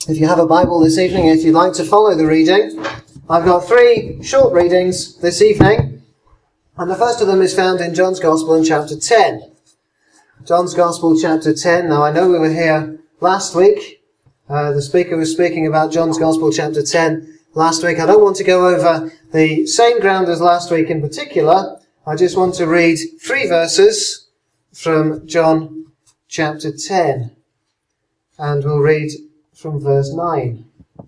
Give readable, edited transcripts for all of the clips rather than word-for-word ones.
If you have a Bible this evening, if you'd like to follow the reading, I've got 3 short readings this evening. And the first of them is found in John's Gospel in chapter 10. John's Gospel chapter 10. Now, I know we were here last week. The speaker was speaking about John's Gospel chapter 10 last week. I don't want to go over the same ground as last week in particular. I just want to read 3 verses from John chapter 10. And we'll read from verse 9.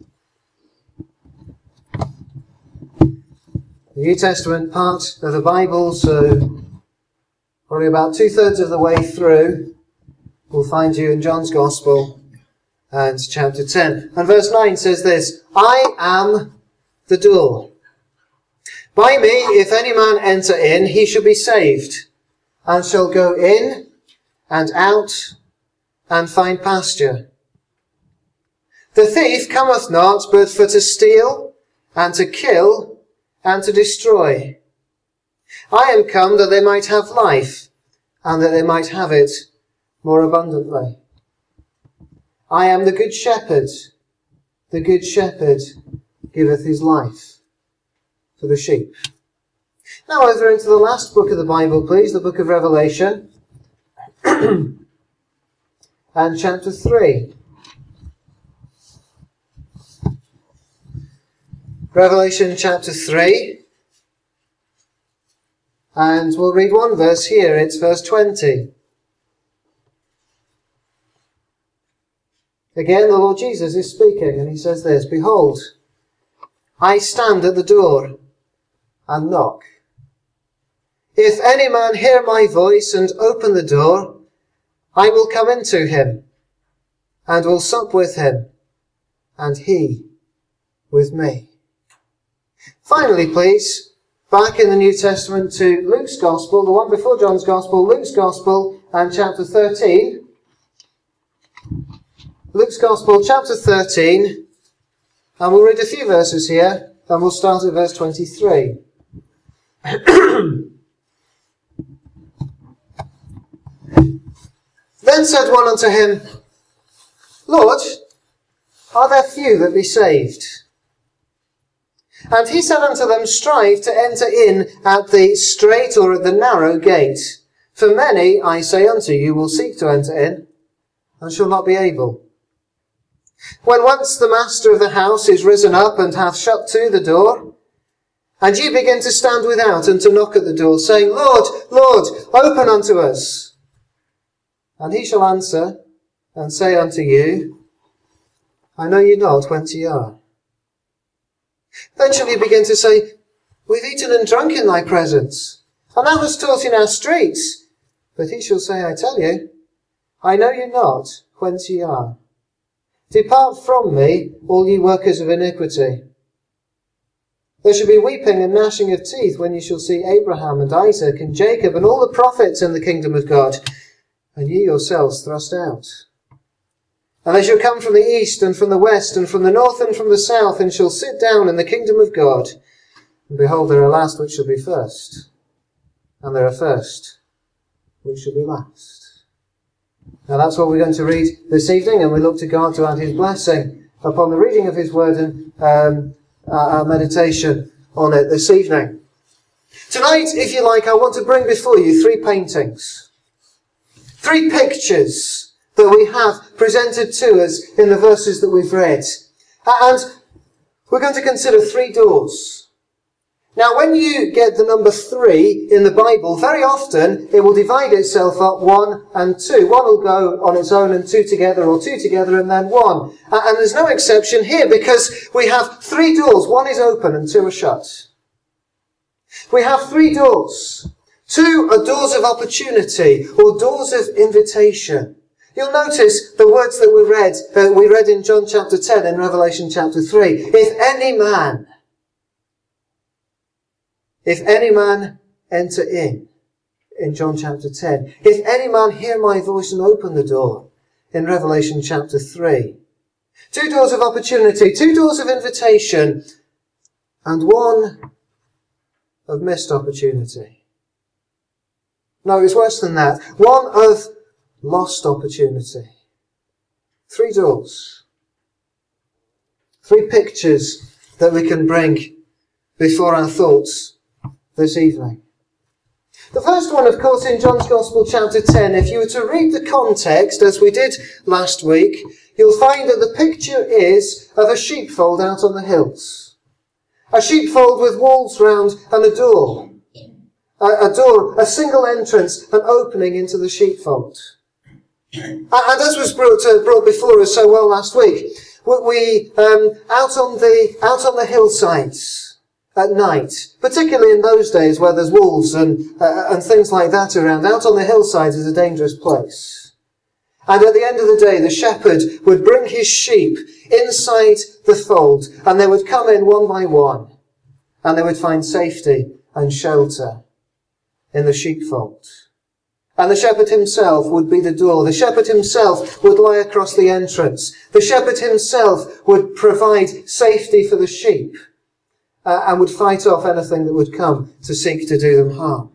The New Testament part of the Bible, so probably about 2/3 of the way through, we'll find you in John's Gospel and chapter 10. And verse 9 says this, I am the door. By me, if any man enter in, he shall be saved, and shall go in and out and find pasture. The thief cometh not, but for to steal, and to kill, and to destroy. I am come that they might have life, and that they might have it more abundantly. I am the good shepherd. The good shepherd giveth his life for the sheep. Now over into the last book of the Bible, please, the book of Revelation, and chapter 3. Revelation chapter 3, and we'll read one verse here, it's verse 20. Again, the Lord Jesus is speaking, and he says this, Behold, I stand at the door and knock. If any man hear my voice and open the door, I will come into him, and will sup with him, and he with me. Finally, please, back in the New Testament to Luke's Gospel, the one before John's Gospel, Luke's Gospel and chapter 13. Luke's Gospel, chapter 13, and we'll read a few verses here, and we'll start at verse 23. Then said one unto him, Lord, are there few that be saved? And he said unto them, Strive to enter in at the strait or at the narrow gate. For many, I say unto you, will seek to enter in, and shall not be able. When once the master of the house is risen up, and hath shut to the door, and ye begin to stand without, and to knock at the door, saying, Lord, Lord, open unto us. And he shall answer, and say unto you, I know you not whence ye are. Then shall he begin to say, We've eaten and drunk in thy presence, and thou hast taught in our streets. But he shall say, I tell you, I know you not whence ye are. Depart from me, all ye workers of iniquity. There shall be weeping and gnashing of teeth when ye shall see Abraham and Isaac and Jacob and all the prophets in the kingdom of God, and ye yourselves thrust out. And they shall come from the east and from the west and from the north and from the south, and shall sit down in the kingdom of God. And behold, there are last which shall be first, and there are first which shall be last. Now that's what we're going to read this evening, and we look to God to add his blessing upon the reading of his word and our meditation on it this evening. Tonight, if you like, I want to bring before you 3 paintings, 3 pictures that we have presented to us in the verses that we've read. And we're going to consider 3 doors. Now, when you get the number 3 in the Bible, very often it will divide itself up 1 and 2. 1 will go on its own and 2 together, or 2 together and then 1. And there's no exception here, because we have 3 doors. 1 is open and 2 are shut. We have 3 doors. 2 are doors of opportunity, or doors of invitation. You'll notice the words that we read in John chapter 10 and Revelation chapter 3. If any man enter in John chapter 10. If any man hear my voice and open the door, in Revelation chapter 3. 2 doors of opportunity, 2 doors of invitation, and 1 of missed opportunity. No, it's worse than that. 1 of lost opportunity. 3 doors. 3 pictures that we can bring before our thoughts this evening. The first one, of course, in John's Gospel, chapter 10, if you were to read the context, as we did last week, you'll find that the picture is of a sheepfold out on the hills. A sheepfold with walls round and a door. A single entrance, an opening into the sheepfold. And as was brought before us so well last week, we out on the hillsides at night, particularly in those days where there's wolves and things like that around, out on the hillsides is a dangerous place. And at the end of the day, the shepherd would bring his sheep inside the fold, and they would come in one by one, and they would find safety and shelter in the sheepfold. And the shepherd himself would be the door. The shepherd himself would lie across the entrance. The shepherd himself would provide safety for the sheep and would fight off anything that would come to seek to do them harm.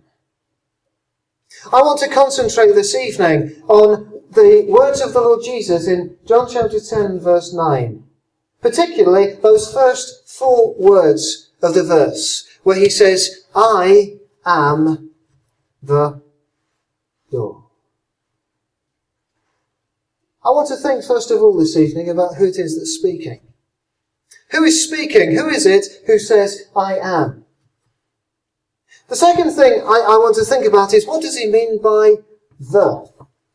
I want to concentrate this evening on the words of the Lord Jesus in John chapter 10 verse 9. Particularly those first 4 words of the verse where he says, I am the door. I want to think first of all this evening about who it is that's speaking. Who is speaking? Who is it who says, I am? The second thing I want to think about is, what does he mean by the?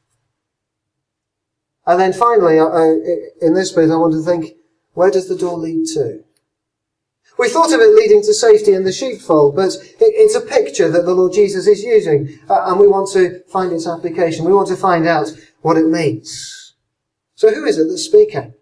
And then finally, in this bit, I want to think, where does the door lead to? We thought of it leading to safety in the sheepfold, but it's a picture that the Lord Jesus is using, and we want to find its application. We want to find out what it means. So who is it that's speaking?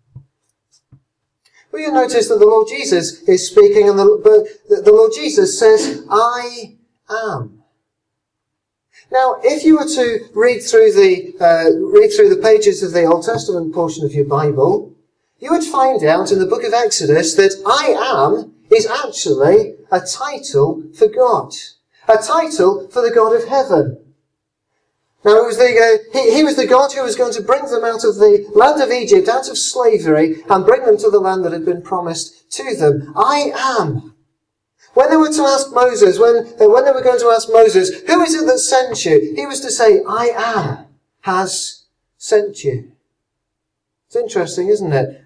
Well, you notice that the Lord Jesus is speaking, and the Lord Jesus says, I am. Now, if you were to read through the pages of the Old Testament portion of your Bible, you would find out in the book of Exodus that I am is actually a title for God. A title for the God of heaven. Now, he was the God who was going to bring them out of the land of Egypt, out of slavery, and bring them to the land that had been promised to them. I am. When they were to ask Moses, when they were going to ask Moses, who is it that sent you? He was to say, I am has sent you. It's interesting, isn't it?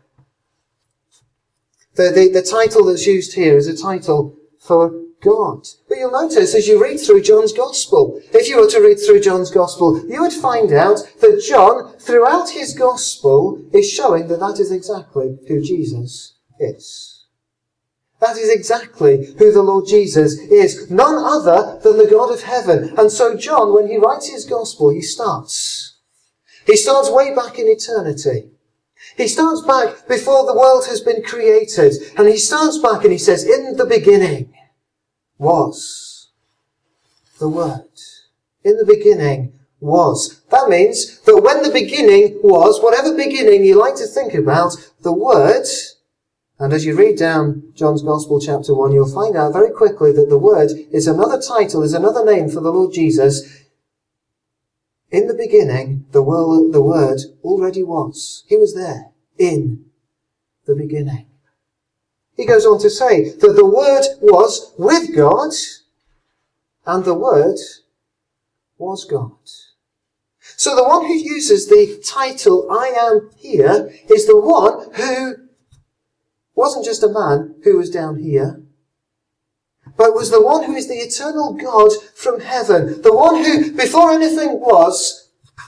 The title that's used here is a title for God. But you'll notice as you read through John's Gospel, if you were to read through John's Gospel, you would find out that John, throughout his Gospel, is showing that that is exactly who Jesus is. That is exactly who the Lord Jesus is. None other than the God of heaven. And so John, when he writes his Gospel, he starts way back in eternity. He starts back before the world has been created. And he starts back and he says, in the beginning was the Word. In the beginning was. That means that when the beginning was, whatever beginning you like to think about, the Word, and as you read down John's Gospel chapter 1, you'll find out very quickly that the Word is another title, is another name for the Lord Jesus. In the beginning, the Word already was. He was there in the beginning. He goes on to say that the Word was with God, and the Word was God. So the one who uses the title, I am here, is the one who wasn't just a man who was down here, but was the one who is the eternal God from heaven. The one who, before anything was.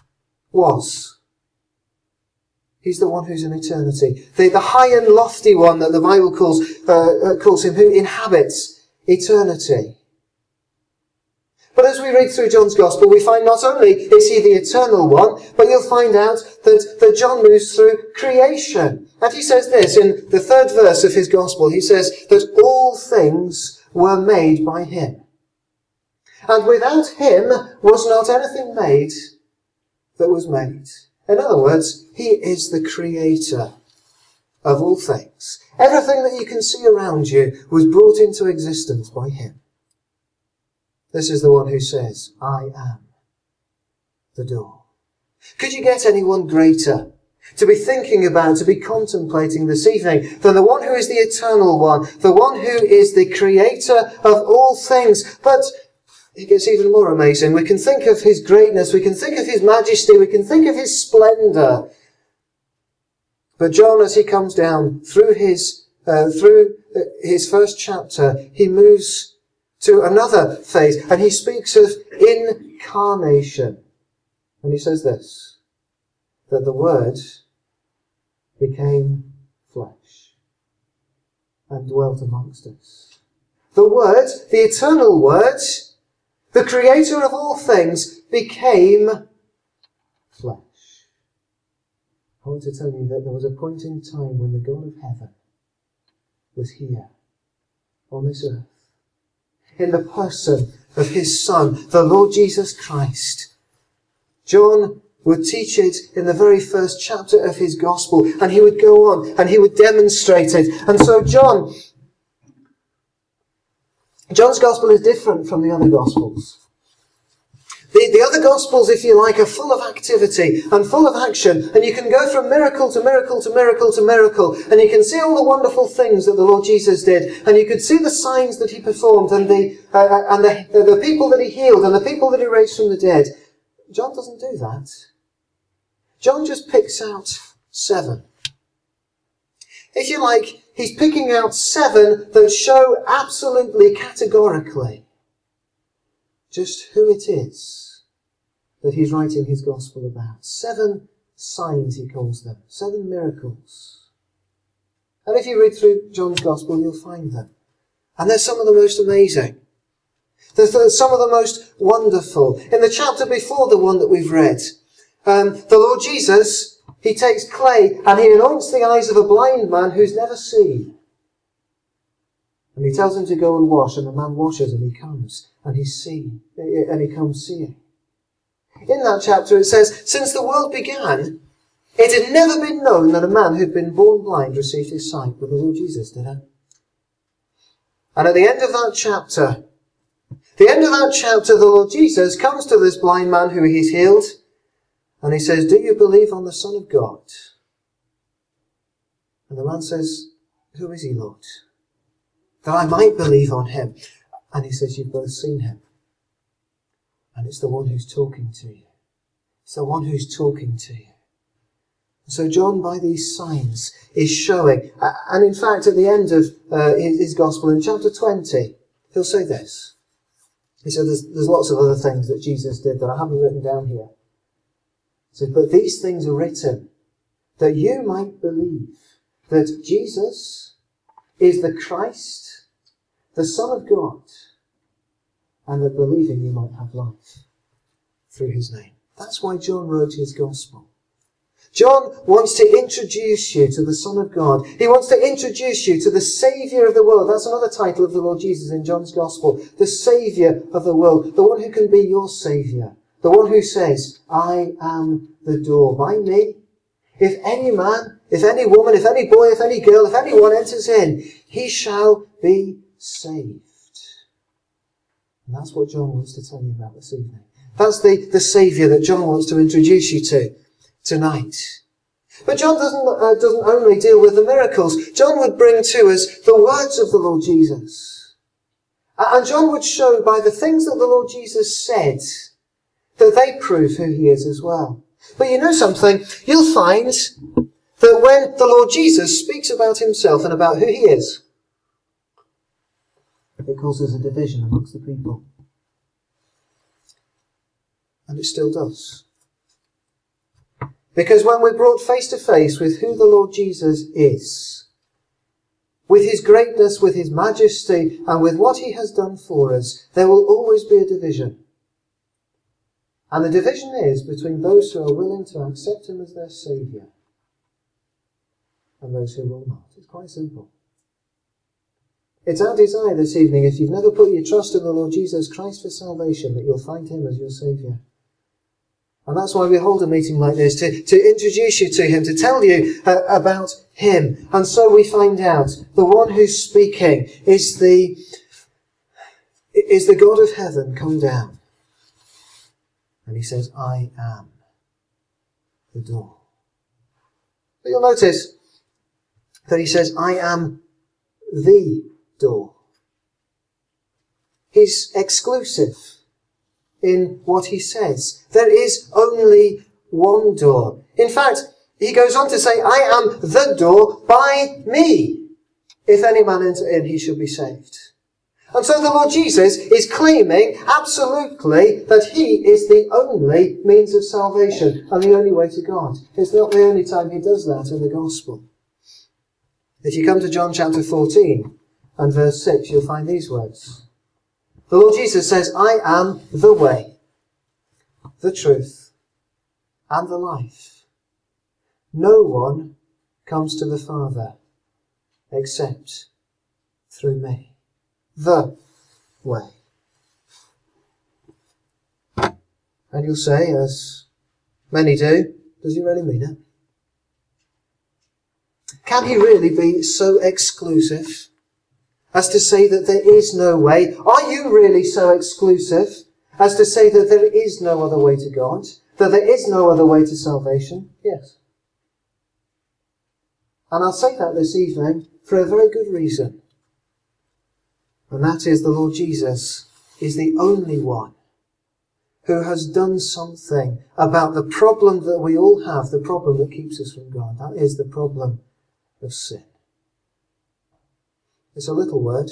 He's the one who's in eternity. The high and lofty one that the Bible calls him, who inhabits eternity. But as we read through John's Gospel, we find not only is he the eternal one, but you'll find out that John moves through creation. And he says this in the 3rd verse of his Gospel. He says that all things were made by him. And without him was not anything made that was made. In other words, he is the creator of all things. Everything that you can see around you was brought into existence by him. This is the one who says, I am the door. Could you get anyone greater? to be thinking about, to be contemplating this evening, than the one who is the eternal one, the one who is the creator of all things. But it gets even more amazing. We can think of his greatness, we can think of his majesty, we can think of his splendour. But John, as he comes down through his first chapter, he moves to another phase, and he speaks of incarnation. And he says this, that the Word became flesh and dwelt amongst us. The Word, the eternal Word, the creator of all things, became flesh. I want to tell you that there was a point in time when the God of heaven was here, on this earth, in the person of his Son, the Lord Jesus Christ. John would teach it in the very first chapter of his gospel, and he would go on and he would demonstrate it. And so John's gospel is different from the other gospels. The other gospels, if you like, are full of activity and full of action, and you can go from miracle to miracle to miracle to miracle, and you can see all the wonderful things that the Lord Jesus did, and you could see the signs that he performed, and the people that he healed, and the people that he raised from the dead. John doesn't do that. John just picks out 7. If you like, he's picking out 7 that show absolutely categorically just who it is that he's writing his gospel about. 7 signs, he calls them. 7 miracles. And if you read through John's gospel, you'll find them. And they're some of the most amazing. They're some of the most wonderful. In the chapter before the one that we've read, the Lord Jesus, he takes clay and he anoints the eyes of a blind man who's never seen. And he tells him to go and wash, and the man washes and he comes and he comes seeing. In that chapter it says, since the world began, it had never been known that a man who'd been born blind received his sight, but the Lord Jesus did it. And at the end of that chapter, the Lord Jesus comes to this blind man who he's healed, and he says, do you believe on the Son of God? And the man says, who is he, Lord? That I might believe on him. And he says, you've both seen him. And it's the one who's talking to you. It's the one who's talking to you. So John, by these signs, is showing, and in fact at the end of his gospel in chapter 20, he'll say this. He said there's lots of other things that Jesus did that I haven't written down here. He said, but these things are written that you might believe that Jesus is the Christ, the Son of God, and that believing you might have life through his name. That's why John wrote his gospel. John wants to introduce you to the Son of God. He wants to introduce you to the Saviour of the world. That's another title of the Lord Jesus in John's Gospel. The Saviour of the world. The one who can be your Saviour. The one who says, I am the door. By me, if any man, if any woman, if any boy, if any girl, if anyone enters in, he shall be saved. And that's what John wants to tell you about this evening. That's the Saviour that John wants to introduce you to tonight. But John doesn't only deal with the miracles. John would bring to us the words of the Lord Jesus. And John would show by the things that the Lord Jesus said that they prove who he is as well. But you know something? You'll find that when the Lord Jesus speaks about himself and about who he is, it causes a division amongst the people. And it still does. Because when we're brought face to face with who the Lord Jesus is, with his greatness, with his majesty, and with what he has done for us, there will always be a division. And the division is between those who are willing to accept him as their Saviour and those who will not. It's quite simple. It's our desire this evening, if you've never put your trust in the Lord Jesus Christ for salvation, that you'll find him as your Saviour. And that's why we hold a meeting like this, to introduce you to him, to tell you about him. And so we find out the one who's speaking is the God of heaven come down. And he says, I am the door. But you'll notice that he says, I am the door. He's exclusive in what he says. There is only one door. In fact, he goes on to say, I am the door by me. If any man enter in, he shall be saved. And so the Lord Jesus is claiming absolutely that he is the only means of salvation and the only way to God. It's not the only time he does that in the gospel. If you come to John chapter 14 and verse 6, you'll find these words. The Lord Jesus says, I am the way, the truth, and the life. No one comes to the Father except through me. The way. And you'll say, as many do, does he really mean it? Can he really be so exclusive as to say that there is no way? Are you really so exclusive as to say that there is no other way to God? That there is no other way to salvation? Yes. And I'll say that this evening for a very good reason. And that is the Lord Jesus is the only one who has done something about the problem that we all have, the problem that keeps us from God. That is the problem of sin. It's a little word,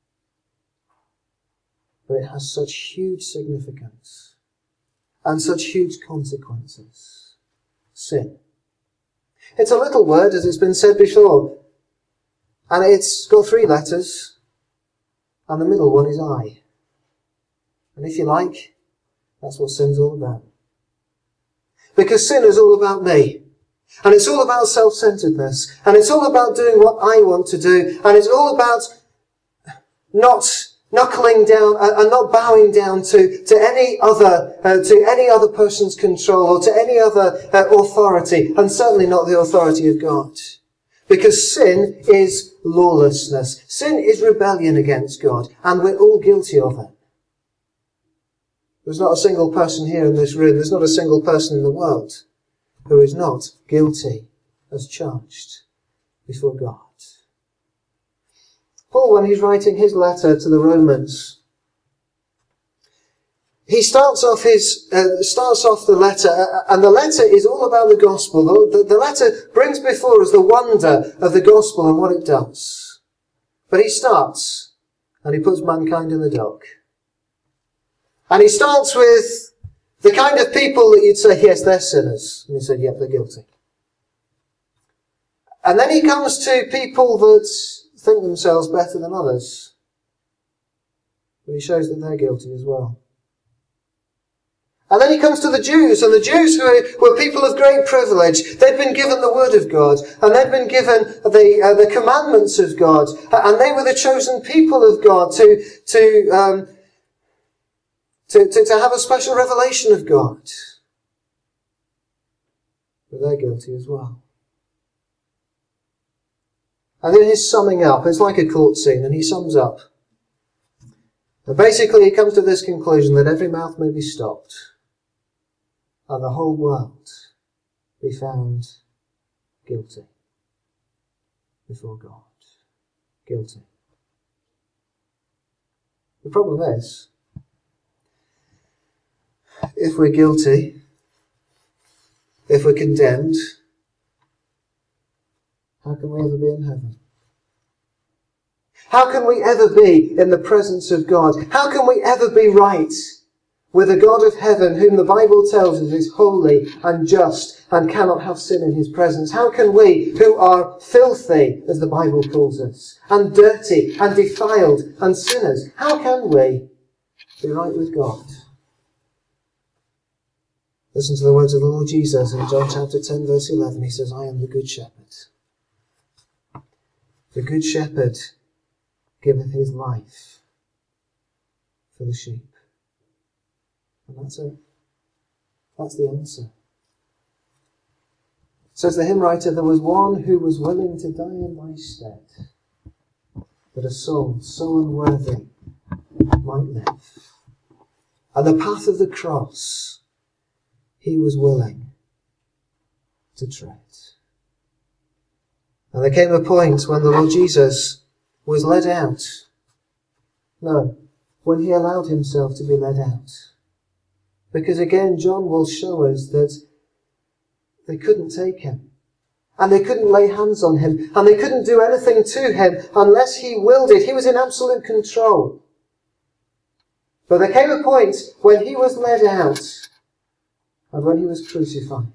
but it has such huge significance and such huge consequences. Sin. It's a little word, as it's been said before, and it's got 3 letters, and the middle one is I. And if you like, that's what sin's all about. Because sin is all about me. And it's all about self-centeredness. And it's all about doing what I want to do. And it's all about not knuckling down and not bowing down to any other person's control or to any other authority. And certainly not the authority of God. Because sin is lawlessness. Sin is rebellion against God. And we're all guilty of it. There's not a single person here in this room, there's not a single person in the world who is not guilty as charged before God. Paul, when he's writing his letter to the Romans, he starts off the letter, and the letter is all about the gospel. The letter brings before us the wonder of the gospel and what it does. But he starts, and he puts mankind in the dock. And he starts with the kind of people that you'd say, yes, they're sinners. And he said, yep, they're guilty. And then he comes to people that think themselves better than others. But he shows that they're guilty as well. And then he comes to the Jews, and the Jews who were people of great privilege. They'd been given the Word of God, and they'd been given the commandments of God, and they were the chosen people of God to have a special revelation of God. But they're guilty as well. And in his summing up, it's like a court scene, and he sums up. And basically he comes to this conclusion that every mouth may be stopped, and the whole world be found guilty before God. Guilty. The problem is, if we're guilty, if we're condemned, how can we ever be in heaven? How can we ever be in the presence of God? How can we ever be right with a God of heaven whom the Bible tells us is holy and just and cannot have sin in his presence? How can we, who are filthy, as the Bible calls us, and dirty and defiled and sinners, how can we be right with God? Listen to the words of the Lord Jesus in John chapter 10 verse 11. He says, I am the good shepherd. The good shepherd giveth his life for the sheep. And that's it. That's the answer. Says the hymn writer, there was one who was willing to die in my stead, that a soul so unworthy might live. And the path of the cross he was willing to tread. And there came a point when the Lord Jesus was led out. No, when he allowed himself to be led out. Because again, John will show us that they couldn't take him. And they couldn't lay hands on him. And they couldn't do anything to him unless he willed it. He was in absolute control. But there came a point when he was led out and when he was crucified.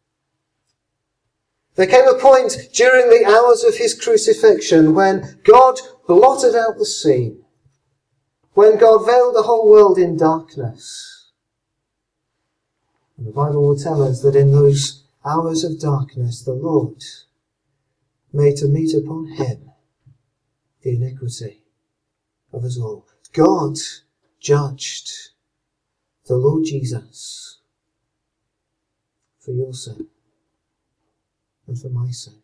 There came a point during the hours of his crucifixion when God blotted out the scene. When God veiled the whole world in darkness. And the Bible will tell us that in those hours of darkness, the Lord made to meet upon him the iniquity of us all. God judged the Lord Jesus for your sin and for my sin.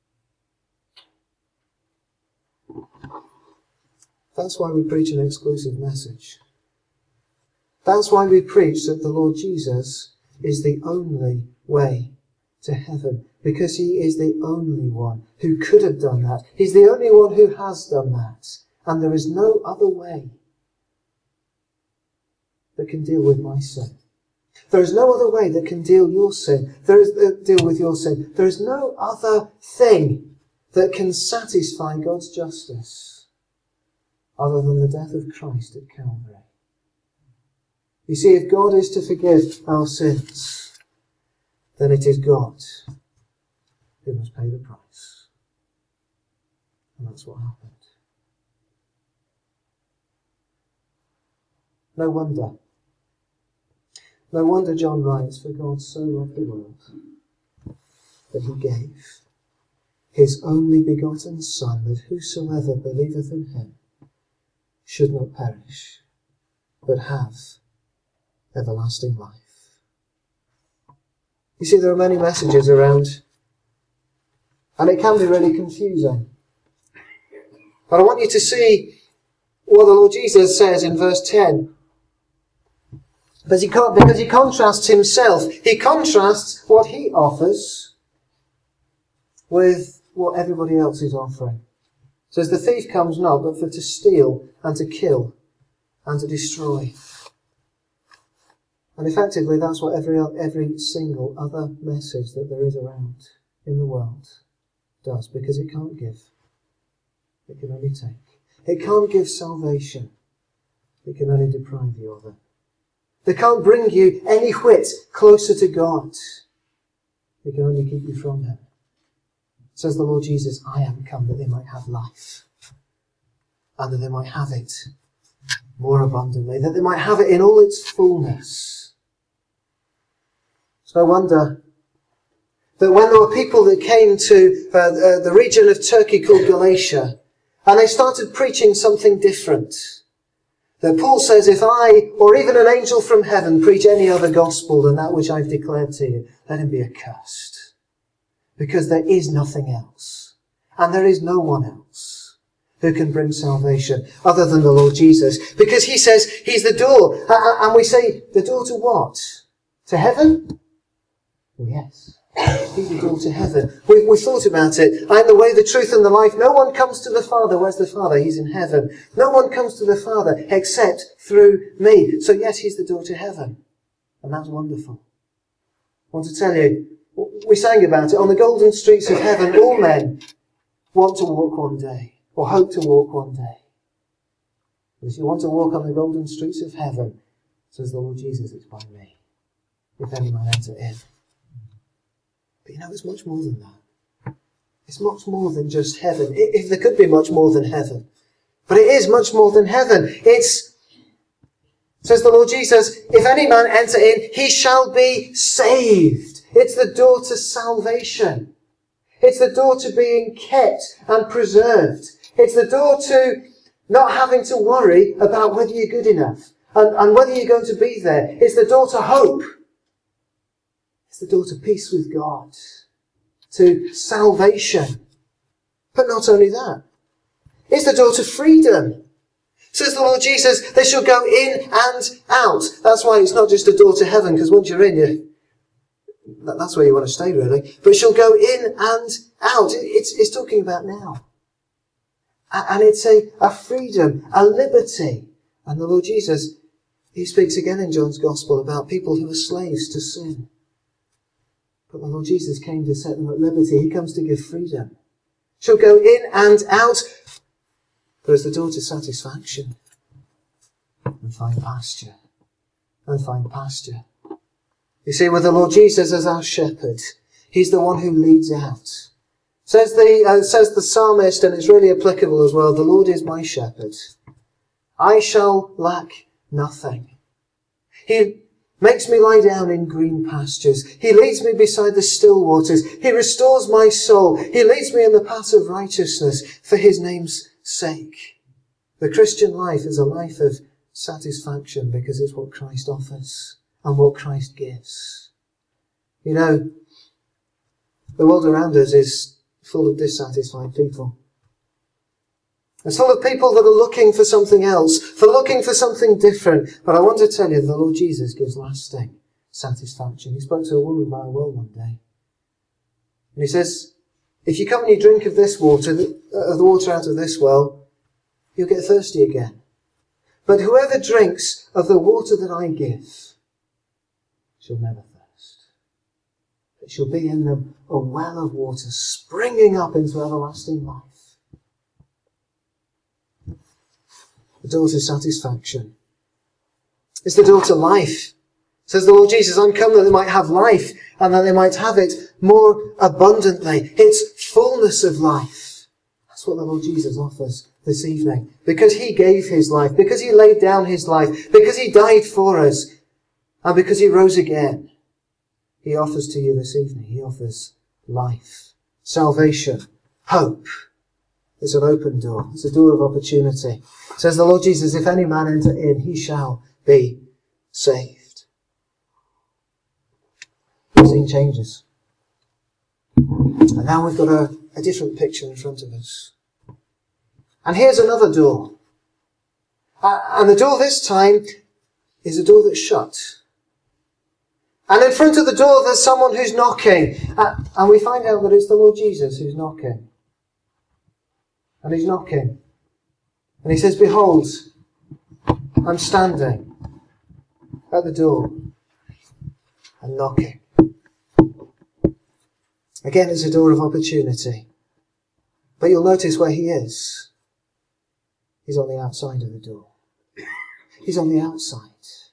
That's why we preach an exclusive message. That's why we preach that the Lord Jesus is the only way to heaven, because he is the only one who could have done that. He's the only one who has done that. And there is no other way that can deal with my sin. There is no other way that can deal with your sin. There is no other thing that can satisfy God's justice other than the death of Christ at Calvary. You see, if God is to forgive our sins, then it is God who must pay the price. And that's what happened. No wonder John writes, for God so loved the world that he gave his only begotten Son, that whosoever believeth in him should not perish, but have everlasting life. You see, there are many messages around, and it can be really confusing. But I want you to see what the Lord Jesus says in verse 10. Because he contrasts himself. He contrasts what he offers with what everybody else is offering. It says, the thief comes not, but for to steal and to kill and to destroy. And effectively, that's what every single other message that there is around in the world does, because it can't give. It can only take. It can't give salvation. It can only deprive you of it. They can't bring you any whit closer to God. They can only keep you from him. Says the Lord Jesus, I am come that they might have life, and that they might have it more abundantly, that they might have it in all its fullness. It's no wonder that when there were people that came to the region of Turkey called Galatia, and they started preaching something different, that Paul says, if I, or even an angel from heaven, preach any other gospel than that which I've declared to you, let him be accursed. Because there is nothing else, and there is no one else who can bring salvation other than the Lord Jesus. Because he says he's the door. And we say, the door to what? To heaven? Well, yes. He's the door to heaven. We thought about it. I am the way, the truth, and the life. No one comes to the Father. Where's the Father? He's in heaven. No one comes to the Father except through me. So yes, he's the door to heaven. And that's wonderful. I want to tell you, we sang about it. On the golden streets of heaven, all men want to walk one day, or hope to walk one day. But if you want to walk on the golden streets of heaven, says the Lord Jesus, it's by me. If any man enter in. But you know, it's much more than that. It's much more than just heaven. If there could be much more than heaven. But it is much more than heaven. Says the Lord Jesus, if any man enter in, he shall be saved. It's the door to salvation. It's the door to being kept and preserved. It's the door to not having to worry about whether you're good enough and whether you're going to be there. It's the door to hope. It's the door to peace with God, to salvation. But not only that, it's the door to freedom. Says the Lord Jesus, they shall go in and out. That's why it's not just a door to heaven, because once you're in, That's where you want to stay, really. But she'll go in and out. It's talking about now. And it's a freedom, a liberty. And the Lord Jesus, he speaks again in John's Gospel about people who are slaves to sin. But the Lord Jesus came to set them at liberty. He comes to give freedom. She'll go in and out. But as the door to satisfaction. And find pasture. And find pasture. You see, with the Lord Jesus as our shepherd, he's the one who leads out. Says the psalmist, and it's really applicable as well, the Lord is my shepherd. I shall lack nothing. He makes me lie down in green pastures. He leads me beside the still waters. He restores my soul. He leads me in the paths of righteousness for his name's sake. The Christian life is a life of satisfaction because it's what Christ offers and what Christ gives. You know, the world around us is full of dissatisfied people. It's full of people that are looking for something else, for looking for something different. But I want to tell you, the Lord Jesus gives lasting satisfaction. He spoke to a woman by a well one day. And he says, if you come and you drink of this water, the water out of this well, you'll get thirsty again. But whoever drinks of the water that I give shall never thirst. It shall be in them a well of water springing up into everlasting life. The door to satisfaction. It's the door to life. Says the Lord Jesus, I'm come that they might have life and that they might have it more abundantly. It's fullness of life. That's what the Lord Jesus offers this evening. Because he gave his life, because he laid down his life, because he died for us, and because he rose again, he offers to you this evening, he offers life, salvation, hope. It's an open door. It's a door of opportunity. Says the Lord Jesus, if any man enter in, he shall be saved. The scene changes. And now we've got a different picture in front of us. And here's another door. And the door this time is a door that's shut. And in front of the door there's someone who's knocking. And we find out that it's the Lord Jesus who's knocking. And he's knocking. And he says, behold, I'm standing at the door and knocking. Again, it's a door of opportunity. But you'll notice where he is. He's on the outside of the door. He's on the outside.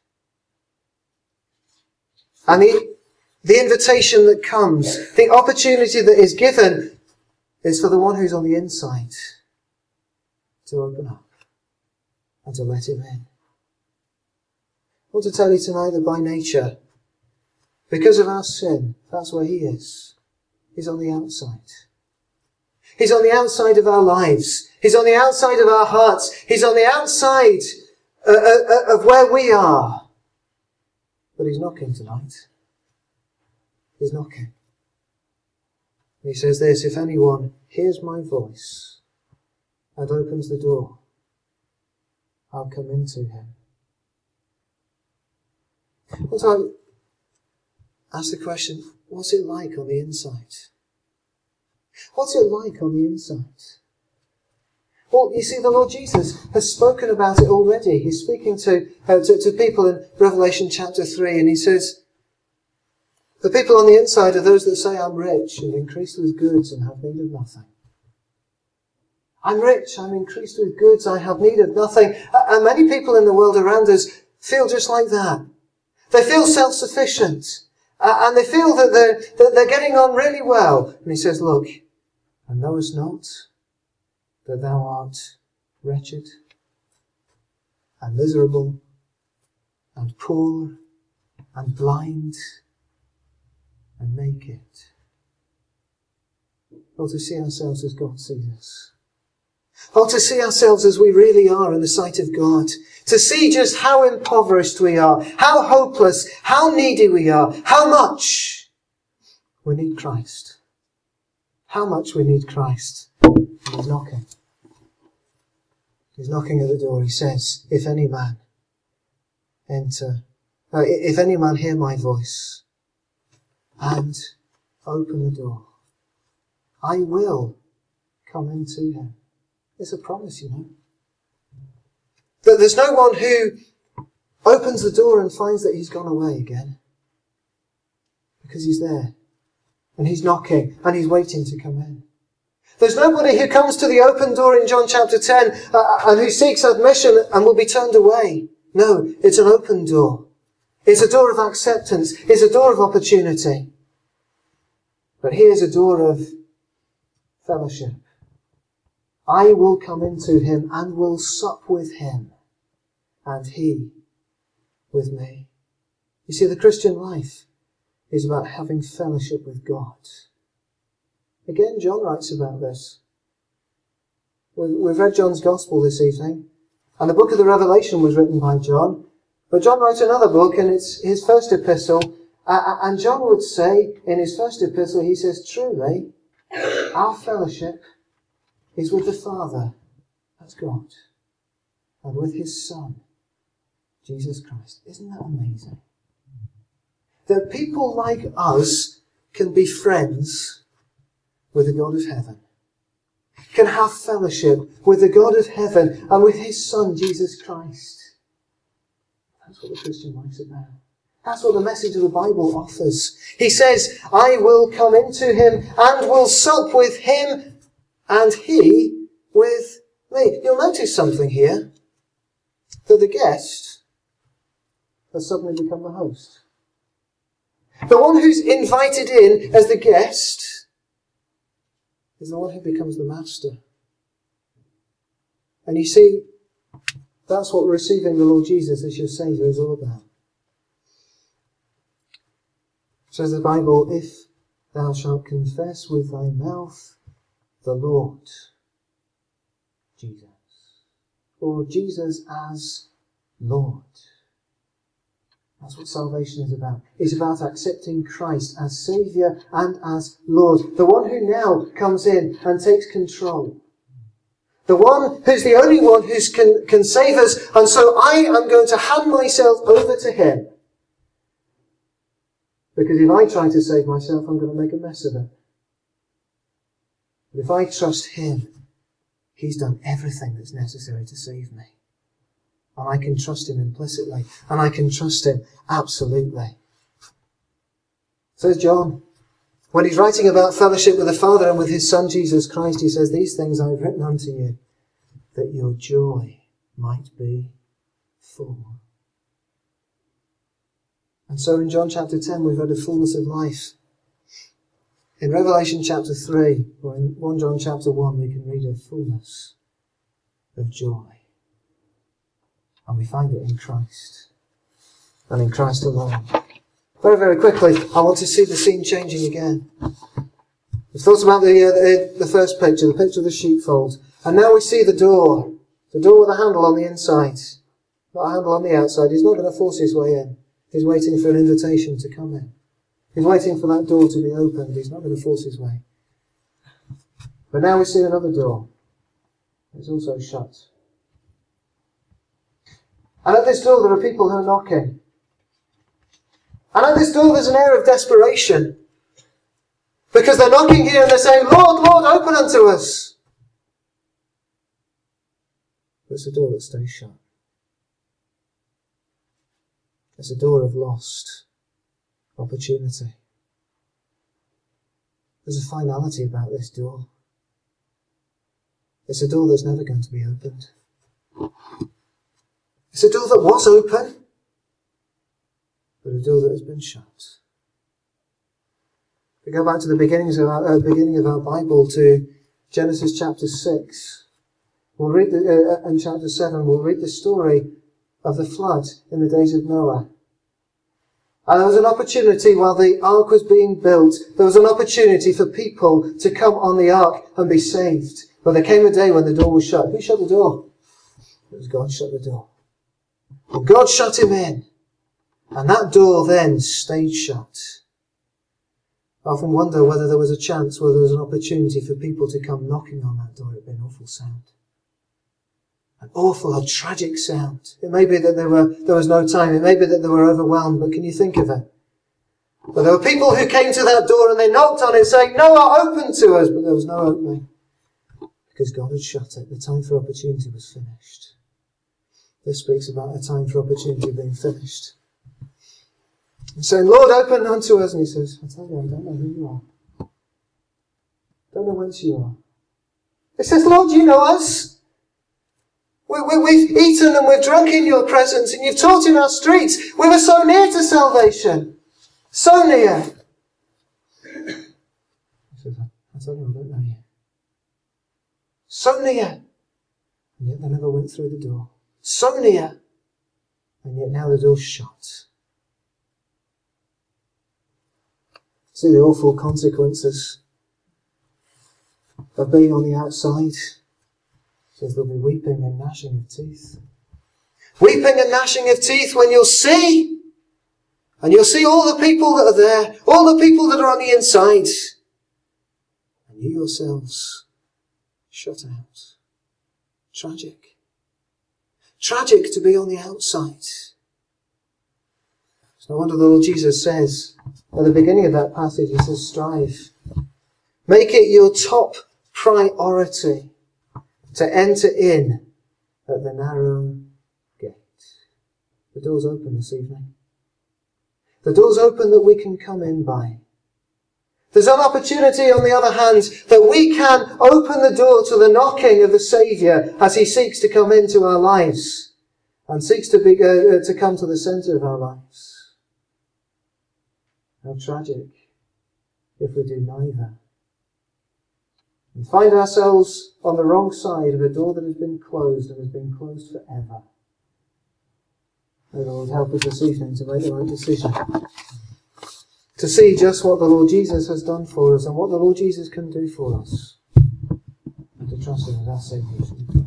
And the invitation that comes, the opportunity that is given, is for the one who's on the inside to open up and to let him in. I want to tell you tonight that by nature, because of our sin, that's where he is. He's on the outside. He's on the outside of our lives. He's on the outside of our hearts. He's on the outside of where we are. But he's knocking tonight. He's knocking. And he says this, if anyone hears my voice and opens the door, I'll come into him. Also, ask the question, what's it like on the inside? What's it like on the inside? Well, you see, the Lord Jesus has spoken about it already. He's speaking to people in Revelation chapter 3, and he says, the people on the inside are those that say, I'm rich and increased with goods and have need of nothing. I'm rich, I'm increased with goods, I have need of nothing. And many people in the world around us feel just like that. They feel self-sufficient. And they feel that they're getting on really well. And he says, look, and knowest not that thou art wretched and miserable and poor and blind and naked. Or to see ourselves as God sees us. Or to see ourselves as we really are in the sight of God. To see just how impoverished we are, how hopeless, how needy we are, how much we need Christ. How much we need Christ. And he's knocking. He's knocking at the door. He says, if any man hear my voice and open the door. I will come into him. It's a promise, you know. That there's no one who opens the door and finds that he's gone away again. Because he's there. And he's knocking. And he's waiting to come in. There's nobody who comes to the open door in John chapter 10 and who seeks admission and will be turned away. No, it's an open door. It's a door of acceptance. It's a door of opportunity. But here's a door of fellowship. I will come into him and will sup with him, and he with me. You see, the Christian life is about having fellowship with God. Again, John writes about this. We've read John's Gospel this evening, and the book of the Revelation was written by John. But John wrote another book, and it's his first epistle. And John would say in his first epistle, he says, truly, our fellowship is with the Father, that's God, and with his Son, Jesus Christ. Isn't that amazing? That people like us can be friends with the God of heaven, can have fellowship with the God of heaven and with his Son, Jesus Christ. That's what the Christian life's about. That's what the message of the Bible offers. He says, I will come into him and will sup with him and he with me. You'll notice something here. That the guest has suddenly become the host. The one who's invited in as the guest is the one who becomes the master. And you see, that's what receiving the Lord Jesus as your Saviour is all about. Says the Bible, if thou shalt confess with thy mouth the Lord Jesus, or Jesus as Lord. That's what salvation is about. It's about accepting Christ as Saviour and as Lord. The one who now comes in and takes control. The one who's the only one who can save us. And so I am going to hand myself over to him. Because if I try to save myself, I'm going to make a mess of it. But if I trust him, he's done everything that's necessary to save me. And I can trust him implicitly. And I can trust him absolutely. Says John, when he's writing about fellowship with the Father and with his Son Jesus Christ, he says, these things I have written unto you, that your joy might be full. And so in John chapter 10, we've read a fullness of life. In Revelation chapter 3, or in 1 John chapter 1, we can read a fullness of joy. And we find it in Christ. And in Christ alone. Very, very quickly, I want to see the scene changing again. We've thought about the first picture, the picture of the sheepfold. And now we see the door. The door with a handle on the inside. Not a handle on the outside. He's not going to force his way in. He's waiting for an invitation to come in. He's waiting for that door to be opened. He's not going to force his way. But now we see another door. It's also shut. And at this door there are people who are knocking. And at this door there's an air of desperation. Because they're knocking here and they're saying, Lord, Lord, open unto us. But it's a door that stays shut. It's a door of lost opportunity. There's a finality about this door. It's a door that's never going to be opened. It's a door that was open, but a door that has been shut. We go back to the beginning of our Bible, to Genesis chapter 6. We'll read in chapter 7, we'll read the story of the flood in the days of Noah. And there was an opportunity while the ark was being built, there was an opportunity for people to come on the ark and be saved. But there came a day when the door was shut. Who shut the door? It was God shut the door. And God shut him in. And that door then stayed shut. I often wonder whether there was a chance, whether there was an opportunity for people to come knocking on that door. It'd be an awful sound. An awful, a tragic sound. It may be that there was no time. It may be that they were overwhelmed, but can you think of it? But there were people who came to that door and they knocked on it saying, Noah, open to us. But there was no opening because God had shut it. The time for opportunity was finished. This speaks about a time for opportunity being finished. And saying, Lord, open unto us. And he says, I tell you, I don't know who you are. Don't know whence you are. He says, Lord, you know us. We've eaten and we've drunk in your presence and you've taught in our streets. We were so near to salvation. So near. He says, I tell you, I don't know you. So near. And yet they never went through the door. So near. And yet now the door's shut. See the awful consequences of being on the outside. Says there'll be weeping and gnashing of teeth. Weeping and gnashing of teeth when you'll see. And you'll see all the people that are there. All the people that are on the inside. And you yourselves shut out. Tragic. Tragic to be on the outside. It's no wonder the Lord Jesus says, at the beginning of that passage, he says, strive. Make it your top priority to enter in at the narrow gate. The door's open this evening. The door's open that we can come in by. There's an opportunity, on the other hand, that we can open the door to the knocking of the Saviour as he seeks to come into our lives and seeks to come to the centre of our lives. How tragic if we do neither. And find ourselves on the wrong side of a door that has been closed and has been closed forever. May the Lord help us this evening to make the right decision. To see just what the Lord Jesus has done for us and what the Lord Jesus can do for us. And to trust him as our Saviour.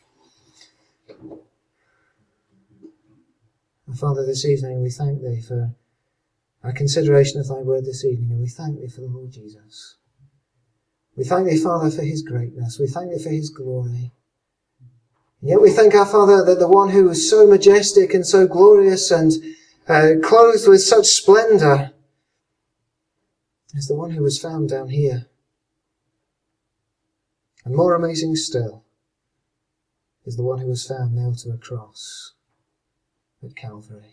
And Father, this evening we thank thee for our consideration of thy word this evening, and we thank thee for the Lord Jesus. We thank thee, Father, for his greatness. We thank thee for his glory. And yet we thank our Father that the one who was so majestic and so glorious and clothed with such splendour is the one who was found down here. And more amazing still is the one who was found nailed to a cross at Calvary.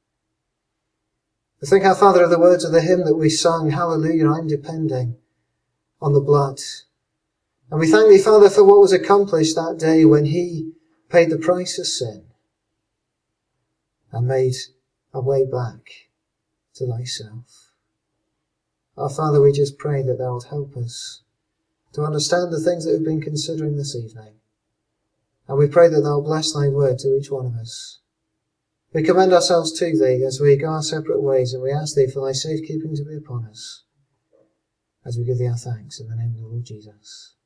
We think, our Father, of the words of the hymn that we sung, Hallelujah, I'm depending on the blood. And we thank thee, Father, for what was accomplished that day when he paid the price of sin and made a way back to thyself. Our Father, we just pray that thou wilt help us to understand the things that we've been considering this evening. And we pray that thou wilt bless thy word to each one of us. We commend ourselves to thee as we go our separate ways, and we ask thee for thy safekeeping to be upon us as we give thee our thanks in the name of the Lord Jesus.